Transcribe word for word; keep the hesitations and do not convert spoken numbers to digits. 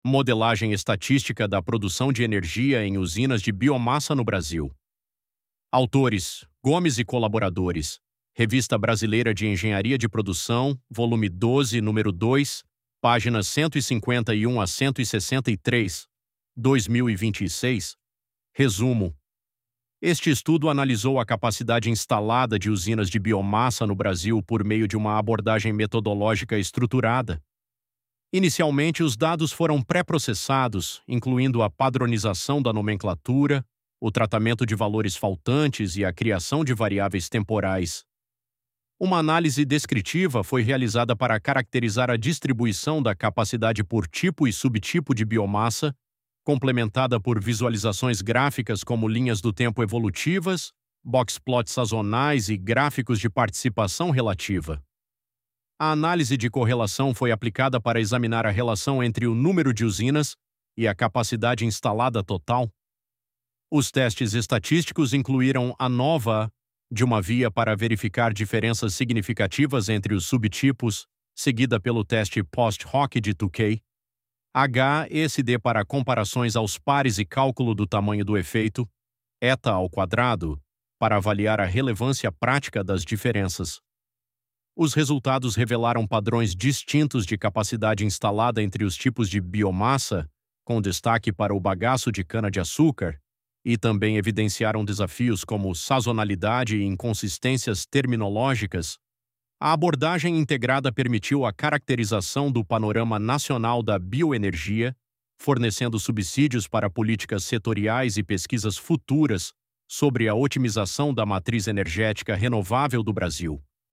Modelagem estatística da produção de energia em usinas de biomassa no Brasil. Autores: Gomes e colaboradores. Revista Brasileira de Engenharia de Produção, volume doze, número dois, páginas cento e cinquenta e um a cento e sessenta e três, dois mil e vinte e seis. Resumo: este estudo analisou a capacidade instalada de usinas de biomassa no Brasil por meio de uma abordagem metodológica estruturada. Inicialmente, os dados foram pré-processados, incluindo a padronização da nomenclatura, o tratamento de valores faltantes e a criação de variáveis temporais. Uma análise descritiva foi realizada para caracterizar a distribuição da capacidade por tipo e subtipo de biomassa, complementada por visualizações gráficas como linhas do tempo evolutivas, boxplots sazonais e gráficos de participação relativa. A análise de correlação foi aplicada para examinar a relação entre o número de usinas e a capacidade instalada total. Os testes estatísticos incluíram a nova de uma via para verificar diferenças significativas entre os subtipos, seguida pelo teste post-hoc de Tukey, H S D para comparações aos pares e cálculo do tamanho do efeito, eta ao quadrado, para avaliar a relevância prática das diferenças. Os resultados revelaram padrões distintos de capacidade instalada entre os tipos de biomassa, com destaque para o bagaço de cana-de-açúcar, e também evidenciaram desafios como sazonalidade e inconsistências terminológicas. A abordagem integrada permitiu a caracterização do panorama nacional da bioenergia, fornecendo subsídios para políticas setoriais e pesquisas futuras sobre a otimização da matriz energética renovável do Brasil.